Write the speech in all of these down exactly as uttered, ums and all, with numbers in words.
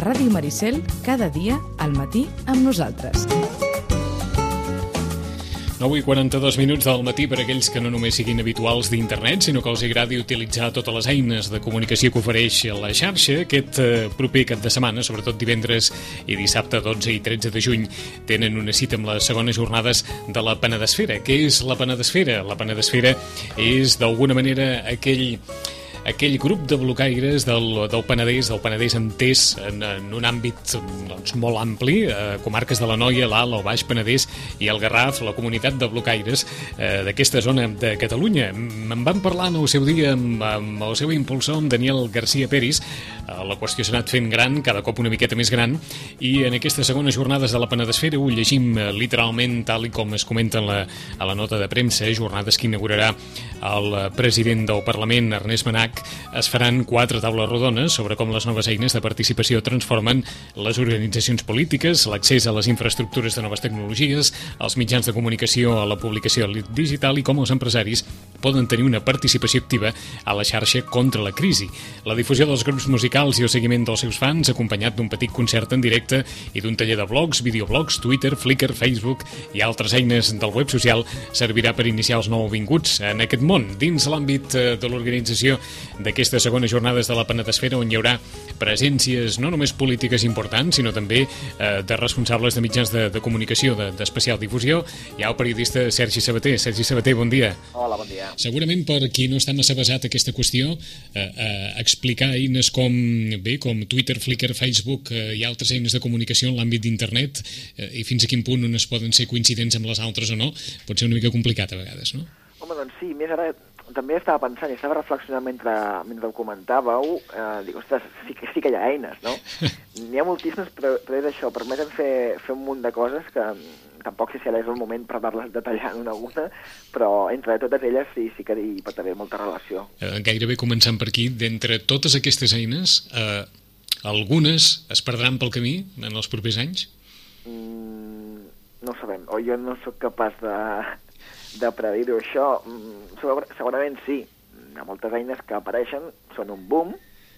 Ràdio Maricel, cada dia al matí amb nosaltres. nou i quaranta-dos minuts del matí per a aquells que no només siguin habituals d'internet, sinó que els agradi utilitzar totes les eines de comunicació que ofereix la xarxa. Aquest eh, proper cap de setmana, sobretot divendres i dissabte dotze i tretze de juny, tenen una cita amb les segones jornades de la Penedesfera. Què és la Penedesfera? La Penedesfera és, d'alguna manera, aquell... aquell grup de blocaires del, del Penedès, del Penedès entès en, en un àmbit doncs, molt ampli, eh, comarques de l'Anoia, l'Alt, el Baix Penedès i el Garraf, la comunitat de blocaires eh, d'aquesta zona de Catalunya. Me'n van parlar en el seu dia amb, amb el seu impulsor, amb Daniel García Peris. Eh, la qüestió s'ha anat fent gran, cada cop una miqueta més gran, i en aquestes segones jornades de la Penedesfera ho llegim eh, literalment tal i com es comenta en la, a la nota de premsa, jornades que inaugurarà el president del Parlament, Ernest Manac. Es faran quatre taules rodones sobre com les noves eines de participació transformen les organitzacions polítiques, l'accés a les infraestructures de noves tecnologies, els mitjans de comunicació a la publicació digital i com els empresaris poden tenir una participació activa a la xarxa contra la crisi. La difusió dels grups musicals i el seguiment dels seus fans, acompanyat d'un petit concert en directe i d'un taller de blogs, videoblogs, Twitter, Flickr, Facebook i altres eines del web social, servirà per iniciar els nouvinguts en aquest món, dins l'àmbit de l'organització d'aquestes segones jornades de la Penedesfera, on hi haurà presències no només polítiques importants, sinó també eh, de responsables de mitjans de, de comunicació d'especial de, difusió. Hi ha el periodista Sergi Sabater. Sergi Sabater, bon dia. Hola, bon dia. Segurament per qui no està massa basat aquesta qüestió, eh, eh, explicar eines com, bé, com Twitter, Flickr, Facebook eh, i altres eines de comunicació en l'àmbit d'internet eh, i fins a quin punt unes poden ser coincidents amb les altres o no, pot ser una mica complicat a vegades, no? Home, doncs sí, més ara també estava pensant i estava reflexionant mentre, mentre ho comentàveu, eh, dic, ostres, sí que, sí que hi ha eines, no? N'hi ha moltíssimes, però, però és això, permeten fer, fer un munt de coses que tampoc sé si ara és el moment per anar-les detallant una a una, però entre totes elles sí, sí que hi pot haver molta relació. Eh, gairebé començant per aquí, d'entre totes aquestes eines, eh, algunes es perdran pel camí en els propers anys? Mm, no ho sabem, o jo no sóc capaç de... de predir-ho això. Segurament sí. Hi ha moltes eines que apareixen, són un boom,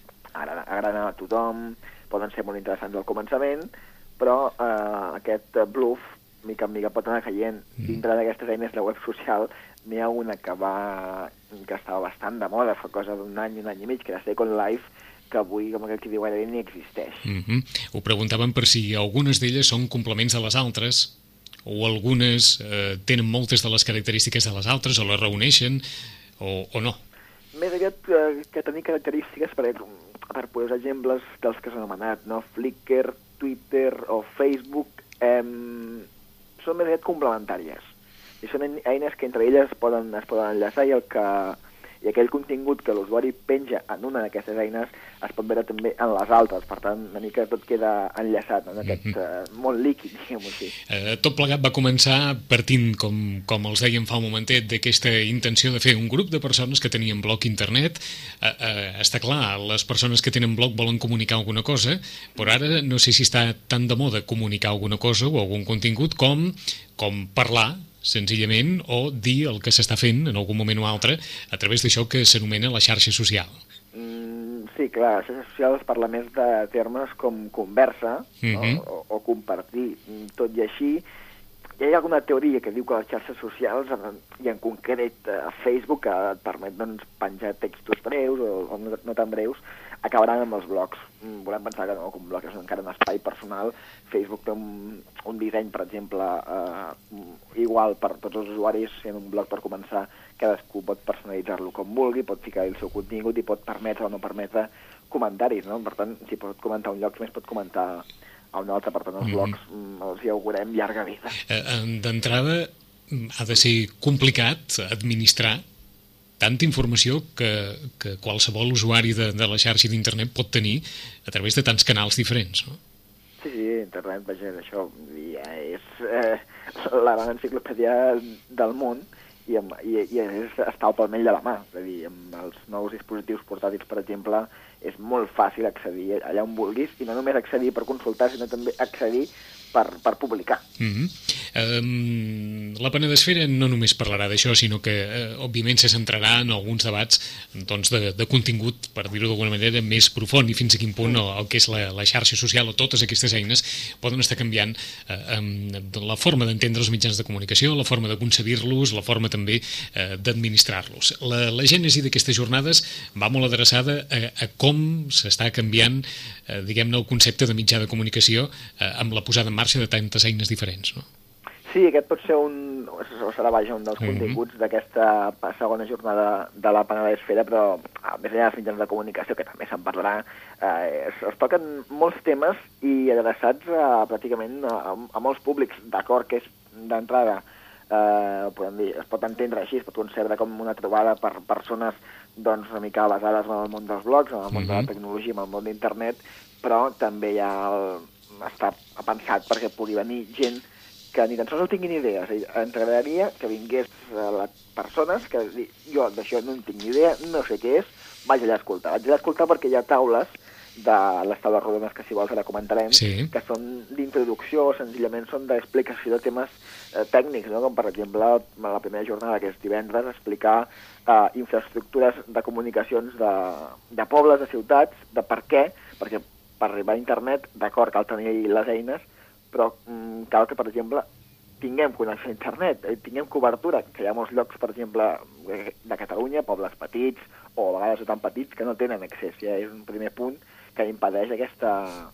agraden a tothom, poden ser molt interessants al començament, però eh, aquest bluff, mica en mica, pot anar caient. Mm. Dintre d'aquestes eines de web social n'hi ha una que va que estava bastant de moda, fa cosa d'un any, un any i mig, que era Second Life, que avui, com aquell que diu, gairebé ni existeix. Mm-hmm. Ho preguntàvem per si algunes d'elles són complements de les altres, o algunes eh, tenen moltes de les característiques de les altres, o les reuneixen, o, o no. Més aviat eh, que tenir característiques, per, per posar exemples dels que s'han anomenat, no? Flickr, Twitter o Facebook, eh, són més aviat complementàries. I són eines que entre elles es poden, es poden enllaçar i el que... i aquell contingut que l'usuari penja en una d'aquestes eines es pot veure també en les altres. Per tant, una mica tot queda enllaçat en aquest mm-hmm. uh, món líquid, diguem-ho així. Eh, tot plegat va començar partint, com, com els dèiem fa un momentet, d'aquesta intenció de fer un grup de persones que tenien blog internet. Eh, eh, està clar, les persones que tenen blog volen comunicar alguna cosa, però ara no sé si està tan de moda comunicar alguna cosa o algun contingut com, com parlar, senzillament, o dir el que s'està fent en algun moment o altre a través d'això que s'anomena la xarxa social. Mm, sí, clar, la xarxa social es parla més de termes com conversa, mm-hmm. no? o, o compartir. Tot i així, hi ha alguna teoria que diu que les xarxes socials, i en concret a Facebook, que et permet doncs, penjar textos breus o, o no, no tan breus, acabaran amb els blogs. Mm, volem pensar que no, que un blog és encara un espai personal. Facebook té un, un disseny, per exemple, eh, igual per tots els usuaris. En un blog, per començar, cadascú pot personalitzar-lo com vulgui, pot ficar el seu contingut i pot permetre o no permetre comentaris, no? Per tant, si pot comentar un lloc, més pot comentar a un altre. Per tant, els blogs mm, els hi augurem llarga vida. Eh, D'entrada, ha de ser complicat administrar tanta informació que, que qualsevol usuari de, de la xarxa d'internet pot tenir a través de tants canals diferents, no? Sí, sí, internet, vaja, això ja és eh, la gran enciclopèdia del món i, amb, i, i és, està al palmell de la mà. És a dir, amb els nous dispositius portàtils, per exemple, és molt fàcil accedir allà on vulguis, i no només accedir per consultar, sinó també accedir per, per publicar. Mm-hmm. um, la Penedesfera no només parlarà d'això, sinó que eh, òbviament se centrarà en alguns debats doncs, de, de contingut, per dir-ho d'alguna manera, més profund, i fins a quin punt mm. el, el que és la, la xarxa social o totes aquestes eines poden estar canviant eh, um, la forma d'entendre els mitjans de comunicació, la forma de concebir-los, la forma també eh, d'administrar-los. La, la gènesi d'aquestes jornades va molt adreçada a, a com s'està canviant eh, diguem-ne el concepte de mitjà de comunicació eh, amb la posada en marxa de tantes eines diferents, no? Sí, aquest pot ser un, o serà vaja, un dels mm-hmm. continguts d'aquesta segona jornada de la Penedesfera, però més enllà dels mitjans de comunicació, que també se'n parlarà, eh, es, es toquen molts temes i adreçats a, pràcticament a, a molts públics. D'acord que és d'entrada, eh, podem dir, es pot entendre així, es pot concebre com una trobada per persones doncs, una mica basades en el món dels blogs, en el món mm-hmm. de la tecnologia, en el món d'internet, però també hi ha el, està pensat perquè pugui venir gent que ni tan sols no tinguin idees. Ens agradaria que vingués les persones que jo d'això no en tinc ni idea, no sé què és, vaig allà a escoltar. Vaig allà a escoltar perquè hi ha taules de les taules rodones que si vols ara comentarem, sí. que són d'introducció, senzillament són d'explicació de temes eh, tècnics, no? Com per exemple la primera jornada, que és divendres, explicar eh, infraestructures de comunicacions de, de pobles, de ciutats, de per què, perquè per arribar a internet, d'acord, cal tenir les eines, però mm, cal que, per exemple, tinguem connexió a internet, eh, tinguem cobertura, que hi ha molts llocs, per exemple, de Catalunya, pobles petits, o a vegades no tan petits, que no tenen accés. Ja és un primer punt que impedeix aquesta,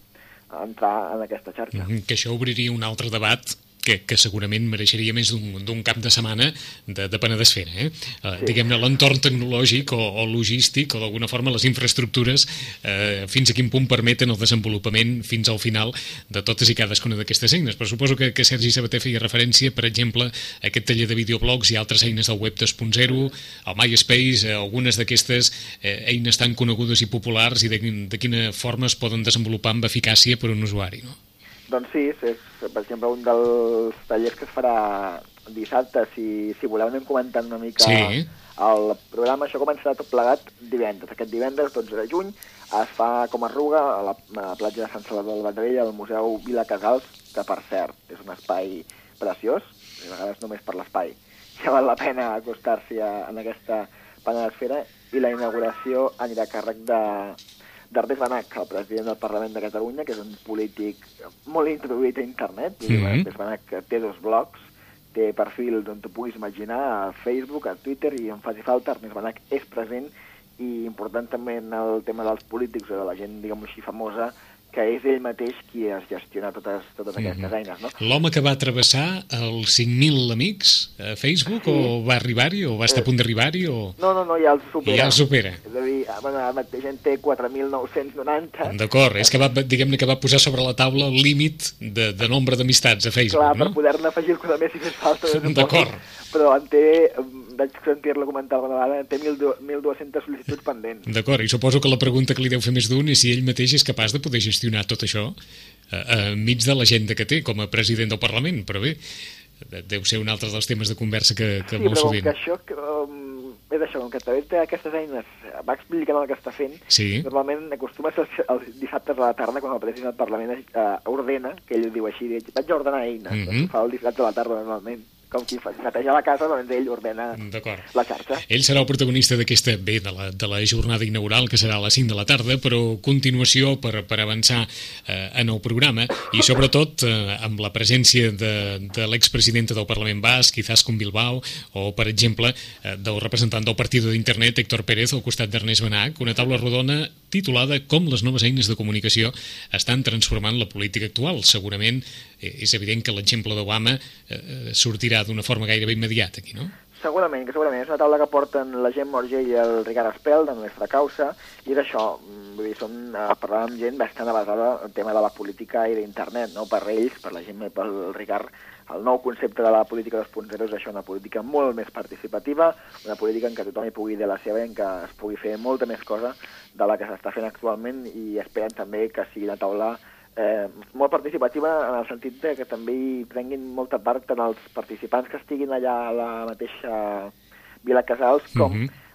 entrar en aquesta xarxa. Mm-hmm, que això obriria un altre debat que, que segurament mereixeria més d'un cap de setmana de, de Penedesfera. Eh? Uh, sí. Diguem-ne, l'entorn tecnològic o, o logístic, o d'alguna forma les infraestructures, eh, fins a quin punt permeten el desenvolupament fins al final de totes i cadascuna d'aquestes eines. Però suposo que, que Sergi Sabater feia referència, per exemple, a aquest taller de videoblogs i altres eines del web dos punt zero, el MySpace, eh, algunes d'aquestes eh, eines tan conegudes i populars, i de, de quina forma es poden desenvolupar amb eficàcia per un usuari, no? Doncs sí, és, per exemple, un dels tallers que es farà dissabte. Si, si voleu anem comentant una mica sí. el programa. Això començarà tot plegat divendres. Aquest divendres, dotze de juny, es fa com a arruga a la, a la platja de Sant Salvador del Vendrell, al Museu Vila Casals, que per cert és un espai preciós, i a vegades només per l'espai ja val la pena acostar-s'hi en aquesta Penedesfera, i la inauguració anirà a càrrec de d'Ernest Benach, el president del Parlament de Catalunya, que és un polític molt introduït a internet. Mm-hmm. Ernest Benach té dos blogs, té perfil on tu puguis imaginar, a Facebook, a Twitter, i en faci falta, Ernest Benach és present, i important també en el tema dels polítics o de la gent, diguem-ho així, famosa, que és ell mateix qui es gestiona totes, totes aquestes mm-hmm. eines, no? L'home que va travessar els cinc mil amics a Facebook, sí. o va arribar-hi, o va estar a punt d'arribar-hi, o... No, no, no, ja el supera. Ja el supera. És a dir, bueno, ara mateix en té quatre mil nou-cents noranta. D'acord, és que va, diguem-ne que va posar sobre la taula el límit de, de nombre d'amistats a Facebook, clar, no? Clar, per poder-ne afegir alguna més si fes falta. D'acord. Però en té, vaig sentir-lo comentar alguna vegada, en té mil dues-centes sol·licituds pendents. D'acord, i suposo que la pregunta que li deu fer més d'un és si ell mateix és capaç de poder gestionar tot això eh, enmig de l'agenda que té com a president del Parlament, però bé, deu ser un altre dels temes de conversa que, que sí, molt sovint... Sí, però això, que, um, és això, com que també té aquestes eines, va explicant el que està fent, sí. Normalment acostuma a ser els, els dissabtes a la tarda, quan el president del Parlament uh, ordena, que ell ho diu així, vaig a ordenar eines, mm-hmm. doncs ho fa el dissabte a la tarda normalment. Com qui fa, neteja la casa, doncs ell ordena la xarxa. Ell serà el protagonista d'aquesta, bé, de la, de la jornada inaugural, que serà a les cinc de la tarda, però continuació per, per avançar eh, en el programa, i sobretot eh, amb la presència de, de l'expresidenta del Parlament Basc, Izaskun Bilbao, o, per exemple, eh, del representant del Partido d'Internet, Héctor Pérez, al costat d'Ernest Benach, una taula rodona titulada Com les noves eines de comunicació estan transformant la política actual. Segurament eh, és evident que l'exemple d'Obama eh, sortirà d'una forma gairebé immediata aquí, no? Segurament, que segurament és una taula que porten la Gemma Orgell i el Ricard Espel, de Nostra Causa, i d'això, vull dir, són, parlar amb gent bastant avasada el tema de la política i d'internet, no? Per ells, per la Gemma i pel Ricard, el nou concepte de la política dos punt zero és això, una política molt més participativa, una política en què tothom hi pugui dir la seva, en què es pugui fer molta més cosa de la que s'està fent actualment, i esperen també que sigui una taula Eh, molt participativa en el sentit de que també hi prenguin molta part tant els participants que estiguin allà a la mateixa Vila Casals com mm-hmm.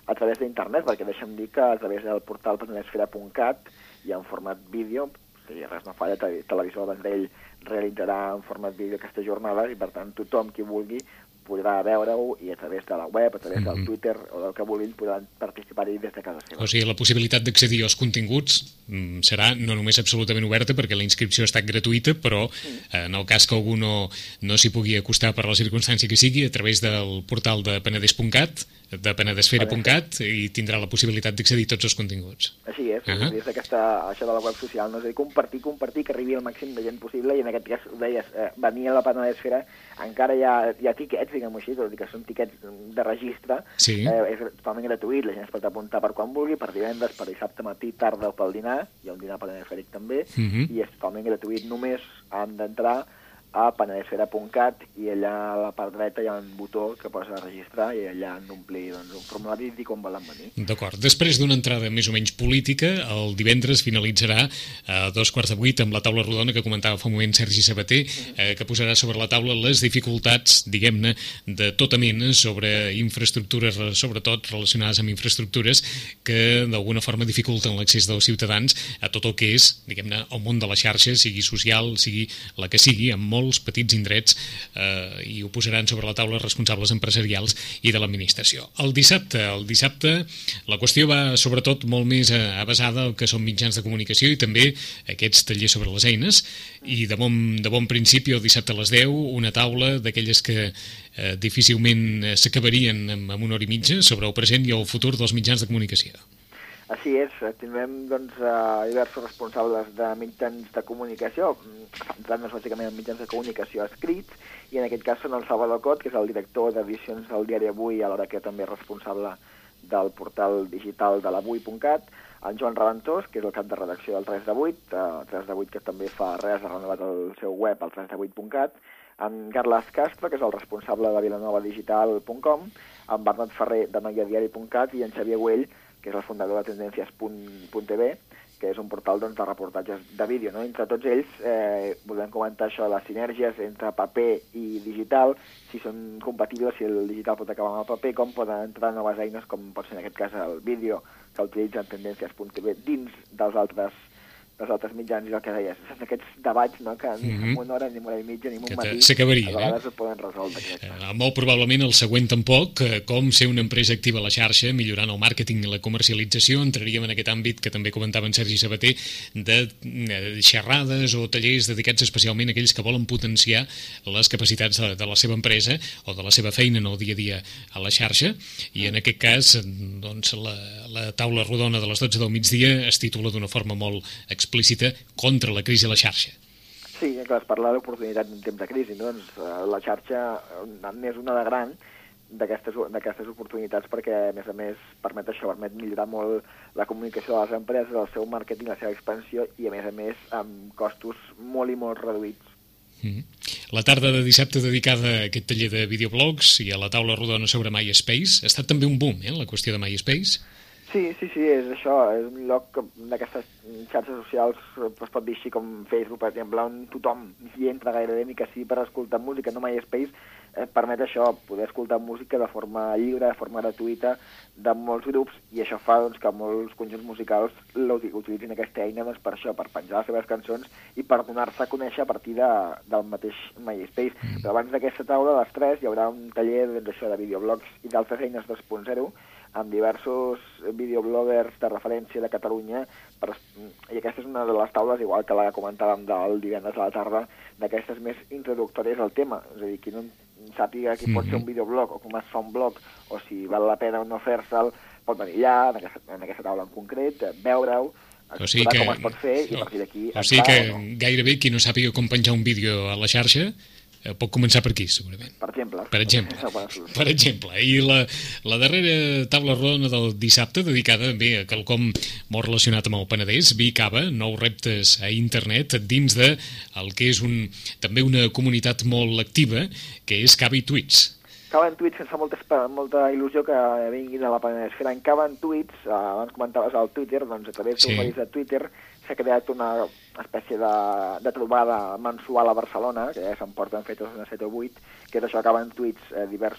a través d'internet, perquè deixa'm dir que a través del portal penedesfera punt cat hi ha un format vídeo, si res no falla, Televisió del Vendrell realitzarà en format vídeo aquesta jornada i, per tant, tothom qui vulgui podrà veure-ho i a través de la web, a través mm-hmm. del Twitter o del que vulguin podran participar-hi des de casa seva. O sigui, la possibilitat d'accedir als continguts mm, serà no només absolutament oberta perquè la inscripció ha estat gratuïta, però mm. en el cas que algú no, no s'hi pugui acostar per la circumstància que sigui, a través del portal de penedès punt cat, de penedesfera punt cat, i tindrà la possibilitat d'accedir a tots els continguts. Així és, uh -huh. des d'aquesta, això de la web social, no? És a dir, compartir, compartir, que arribi al màxim de gent possible, i en aquest cas, ho deies, eh, venir a la penedesfera, encara hi ha, hi ha tiquets, diguem-ho així, tot i que són tiquets de registre, sí. eh, és totalment gratuït, la gent es pot apuntar per quan vulgui, per divendres, per dissabte matí, tarda o pel dinar, hi ha un dinar penedesfèric també, uh -huh. i és totalment gratuït, només han d'entrar a penedesfera punt cat i allà a la part dreta hi ha un botó que posa registrar i allà han d'omplir doncs, un formulari i dir com volen venir. D'acord. Després d'una entrada més o menys política, el divendres finalitzarà a dos quarts de vuit amb la taula rodona que comentava fa un moment Sergi Sabater, eh, que posarà sobre la taula les dificultats, diguem-ne, de tota mena sobre infraestructures, sobretot relacionades amb infraestructures que d'alguna forma dificulten l'accés dels ciutadans a tot el que és, diguem-ne, el món de la xarxa, sigui social, sigui la que sigui, amb molt molts petits indrets eh, i ho posaran sobre la taula responsables empresarials i de l'administració. El dissabte, el dissabte la qüestió va sobretot molt més avasada al que són mitjans de comunicació i també aquests tallers sobre les eines, i de bon, de bon principi el dissabte a les deu una taula d'aquelles que eh, difícilment s'acabarien amb, amb una hora i mitja sobre el present i el futur dels mitjans de comunicació. Així és, tindrem doncs, uh, diversos responsables de mitjans de comunicació, centrant-nos bàsicament en mitjans de comunicació escrits, i en aquest cas són el Salvador Cot, que és el director d'edicions del diari Avui, alhora que també és responsable del portal digital de l'avui punt cat, en Joan Raventós, que és el cap de redacció del tres de vuit, uh, tres de vuit que també fa res, ha renovat el seu web al tres de vuit punt cat, en Carles Castro, que és el responsable de vilanova digital punt com, en Bernat Ferrer de noiadiari punt cat i en Xavier Güell, que és el fundador de tendències punt tv, que és un portal doncs, de reportatges de vídeo. No? Entre tots ells eh, volem comentar això, les sinergies entre paper i digital, si són compatibles, si el digital pot acabar amb el paper, com poden entrar noves eines, com pot ser en aquest cas el vídeo, que utilitzen tendències punt tv dins dels altres dels altres mitjans, i el que deies, són aquests debats, no?, que ni mm-hmm. en una hora, ni en una hora i mitja, ni en un matí, s'acabarien, a vegades eh? es poden resoldre. Eh, molt probablement el següent tampoc, eh, com ser una empresa activa a la xarxa, millorant el màrqueting i la comercialització, entraríem en aquest àmbit que també comentava en Sergi Sabater, de, de xerrades o tallers dedicats especialment a aquells que volen potenciar les capacitats de, de la seva empresa o de la seva feina en el dia a dia a la xarxa, i en aquest cas doncs, la, la taula rodona de les dotze del migdia es titula d'una forma molt explícita contra la crisi a la xarxa. Sí, clar, es parla d'oportunitats en temps de crisi, no? Doncs, la xarxa n'és una de gran d'aquestes oportunitats perquè, a més a més, permet això, permet millorar molt la comunicació de les empreses, el seu màrqueting, la seva expansió, i, a més a més, amb costos molt i molt reduïts. Mm-hmm. La tarda de dissabte dedicada a aquest taller de videoblogs i a la taula rodona sobre MySpace ha estat també un boom, eh, la qüestió de MySpace. Sí, sí, sí, és això, és un lloc d'aquestes xarxes socials, es pot dir així com Facebook, per exemple, on tothom hi entra gairebé ni que sí per escoltar música, no? MySpace eh, permet això, poder escoltar música de forma lliure, de forma gratuïta, de molts grups, i això fa doncs, que molts conjunts musicals utilitzin aquesta eina doncs, per això, per penjar les seves cançons i per donar-se a conèixer a partir de, del mateix MySpace. Mm. Però abans d'aquesta taula, a les tres, hi haurà un taller doncs, això, de videoblogs i d'altres eines dos punt zero, amb diversos videobloggers de referència de Catalunya, per, i aquesta és una de les taules, igual que la que comentàvem del divendres a la tarda, d'aquestes més introductòries al tema. És a dir, qui no sàpiga qui mm-hmm. pot ser un videoblog, o com es fa un blog, o si val la pena o no fer-se'l, pot venir allà, en aquesta, en aquesta taula en concret, veure-ho, explicar que, com es pot fer, i a partir d'aquí... O sigui que no? Gairebé qui no sàpiga com penjar un vídeo a la xarxa pot començar per aquí, segurament. Per exemple. Per exemple. Per exemple. I la, la darrera taula rodona del dissabte, dedicada bé a quelcom molt relacionat amb el Penedès, vi i cava, nous reptes a internet, dins de el que és un, també una comunitat molt activa, que és Cava i Tweets. Cava en Tweets, que ens fa molta, molta il·lusió que vinguin a la Penedesfera. En Cava en Tweets, eh, abans comentaves al Twitter, doncs a través d'un sí. de Twitter s'ha creat una espècie de, de trobada mensual a Barcelona, que ja se'n porten fetes unes set o vuit, que és això, Cava en Tweets, eh, diversos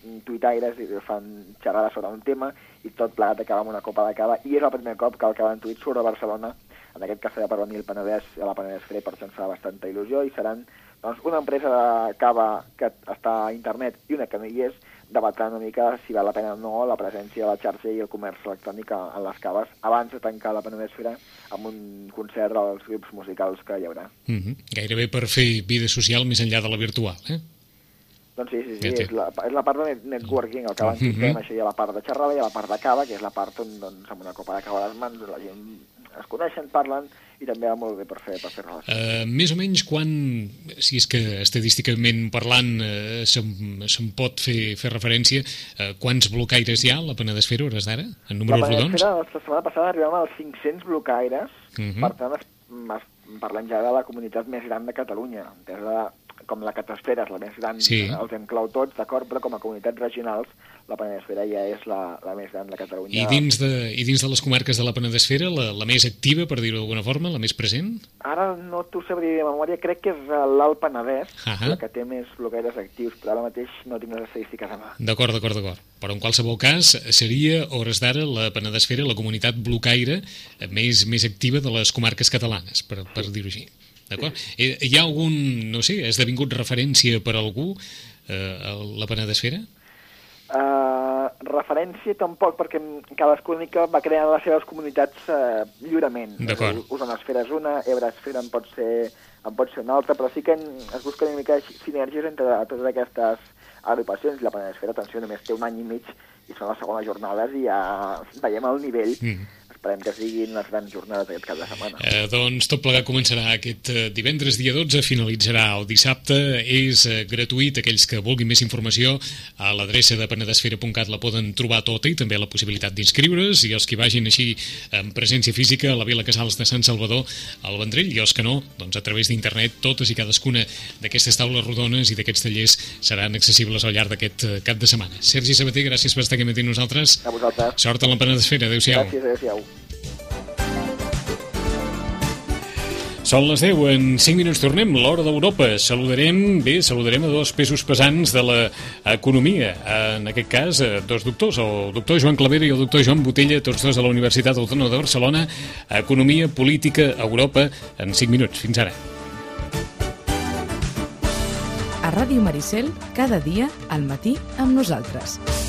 tuitaires i fan xerrades sobre un tema i tot plegat acaba amb una copa de cava, i és el primer cop que el Cava en tuit surt a Barcelona, en aquest cafè de Paroni al Penedès, a la Penedès Fre, per això ens fa bastanta il·lusió, i seran doncs, una empresa de cava que està a internet i una que no hi és, debatant una mica si val la pena o no la presència de la xarxa i el comerç electrònic en les caves abans de tancar la Penedès Fre amb un concert dels grups musicals que hi haurà. Mm-hmm. Gairebé per fer vida social més enllà de la virtual, eh? Doncs sí, sí, sí, és la, és la part de networking, el que abans mm-hmm. fem, això hi ha la part de xerrada i la part de cava, que és la part on, doncs, amb una copa de cava a les mans, la gent es coneixen, parlen, i també va molt bé per fer, per fer relació. Uh, més o menys quan, si és que estadísticament parlant uh, se'n se'n pot fer, fer referència, uh, quants blocaires hi ha a la Penedès Fre, hores d'ara, en números rodons? La Penedès Fre, la setmana passada arribàvem als cinc-cents blocaires, uh-huh. Per tant, es, es, parlem ja de la comunitat més gran de Catalunya, entesa com la Catosfera és la més gran, sí. Els enclau tots, d'acord, però com a comunitats regionals la Penedès Fre ja és la, la més gran de Catalunya. I dins de, i dins de les comarques de la Penedès Fre, la, la més activa, per dir-ho d'alguna forma, la més present? Ara no t'ho sabria de memòria, crec que és l'Alt Penedès, uh-huh. La que té més blocaires actius, però ara mateix no tinc les estadístiques a mà. D'acord, d'acord, d'acord. Però en qualsevol cas seria, a hores d'ara, la Penedès Fre, la comunitat blocaire més, més activa de les comarques catalanes, per, per dir-ho així. D'acord? Sí. Hi ha algun, no sé, ha esdevingut referència per algú eh, a la Penedès Fre? Uh, referència tampoc, perquè cadascuna va creant les seves comunitats uh, lliurement. D'acord. Osona Esfera és una, Ebre Esfera en pot ser, en pot ser una altra, però sí que es busquen una mica sinergies entre totes aquestes agrupacions. La Penedès Fre, atenció, només té un any i mig i són les segones jornades i ja veiem el nivell. Mm. Esperem que siguin les grans jornades d'aquest cap de setmana. Eh, doncs tot plegat començarà aquest divendres dia dotze, finalitzarà el dissabte, és eh, gratuït. Aquells que vulguin més informació a l'adreça de penedesfera punt cat la poden trobar tota i també la possibilitat d'inscriure's, i els que vagin així en presència física a la Vila Casals de Sant Salvador al Vendrell, i els que no, doncs a través d'internet totes i cadascuna d'aquestes taules rodones i d'aquests tallers seran accessibles al llarg d'aquest cap de setmana. Sergi Sabater, gràcies per estar aquí amb nosaltres. A vosaltres. Sort a la Penedesfera. Adéu-siau. Gràcies, adéu-siau. Són les deu, en cinc minuts tornem, l'hora d'Europa. Saludarem, bé, saludarem a dos pesos pesants de l'economia. En aquest cas, dos doctors, el doctor Joan Clavera i el doctor Joan Botella, tots dos de la Universitat Autònoma de Barcelona. Economia, política, Europa, en cinc minuts. Fins ara. A Ràdio Maricel, cada dia, al matí, amb nosaltres.